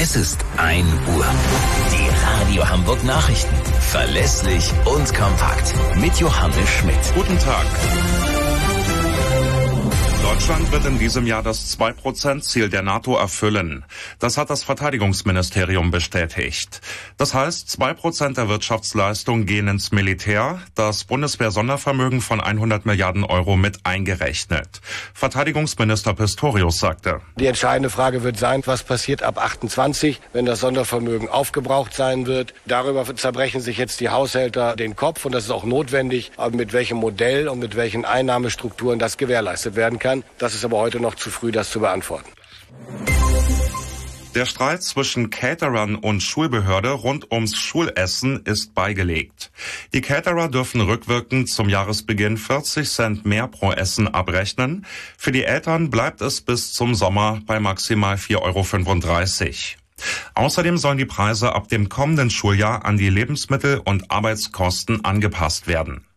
Es ist 1 Uhr. Die Radio Hamburg Nachrichten. Verlässlich und kompakt. Mit Johannes Schmidt. Guten Tag. Deutschland wird in diesem Jahr das 2%-Ziel der NATO erfüllen. Das hat das Verteidigungsministerium bestätigt. Das heißt, 2% der Wirtschaftsleistung gehen ins Militär, das Bundeswehr-Sondervermögen von 100 Milliarden Euro mit eingerechnet. Verteidigungsminister Pistorius sagte: Die entscheidende Frage wird sein, was passiert ab 28, wenn das Sondervermögen aufgebraucht sein wird. Darüber zerbrechen sich jetzt die Haushälter den Kopf, und das ist auch notwendig, aber mit welchem Modell und mit welchen Einnahmestrukturen das gewährleistet werden kann. Das ist aber heute noch zu früh, das zu beantworten. Der Streit zwischen Caterern und Schulbehörde rund ums Schulessen ist beigelegt. Die Caterer dürfen rückwirkend zum Jahresbeginn 40 Cent mehr pro Essen abrechnen. Für die Eltern bleibt es bis zum Sommer bei maximal 4,35 €. Außerdem sollen die Preise ab dem kommenden Schuljahr an die Lebensmittel- und Arbeitskosten angepasst werden.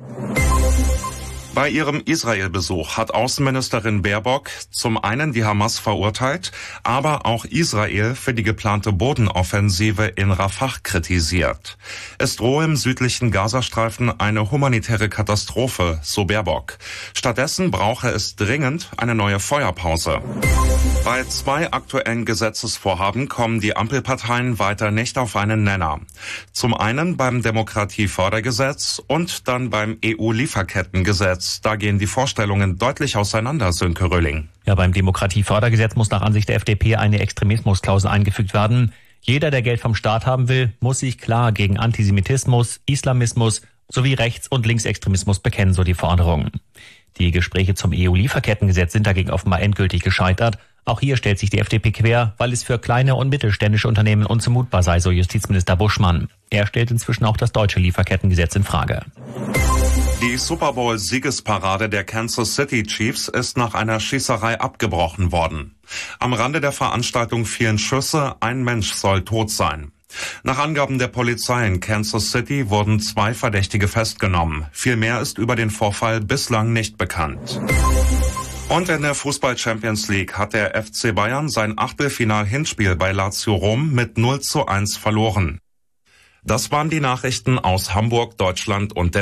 Bei ihrem Israel-Besuch hat Außenministerin Baerbock zum einen die Hamas verurteilt, aber auch Israel für die geplante Bodenoffensive in Rafah kritisiert. Es drohe im südlichen Gazastreifen eine humanitäre Katastrophe, so Baerbock. Stattdessen brauche es dringend eine neue Feuerpause. Bei 2 aktuellen Gesetzesvorhaben kommen die Ampelparteien weiter nicht auf einen Nenner. Zum einen beim Demokratiefördergesetz und dann beim EU-Lieferkettengesetz. Da gehen die Vorstellungen deutlich auseinander, Sönke Röhling. Ja, beim Demokratiefördergesetz muss nach Ansicht der FDP eine Extremismusklausel eingefügt werden. Jeder, der Geld vom Staat haben will, muss sich klar gegen Antisemitismus, Islamismus sowie Rechts- und Linksextremismus bekennen, so die Forderung. Die Gespräche zum EU-Lieferkettengesetz sind dagegen offenbar endgültig gescheitert. Auch hier stellt sich die FDP quer, weil es für kleine und mittelständische Unternehmen unzumutbar sei, so Justizminister Buschmann. Er stellt inzwischen auch das deutsche Lieferkettengesetz in Frage. Die Super Bowl-Siegesparade der Kansas City Chiefs ist nach einer Schießerei abgebrochen worden. Am Rande der Veranstaltung fielen Schüsse, ein Mensch soll tot sein. Nach Angaben der Polizei in Kansas City wurden 2 Verdächtige festgenommen. Viel mehr ist über den Vorfall bislang nicht bekannt. Und in der Fußball-Champions League hat der FC Bayern sein Achtelfinal-Hinspiel bei Lazio Rom mit 0:1 verloren. Das waren die Nachrichten aus Hamburg, Deutschland und der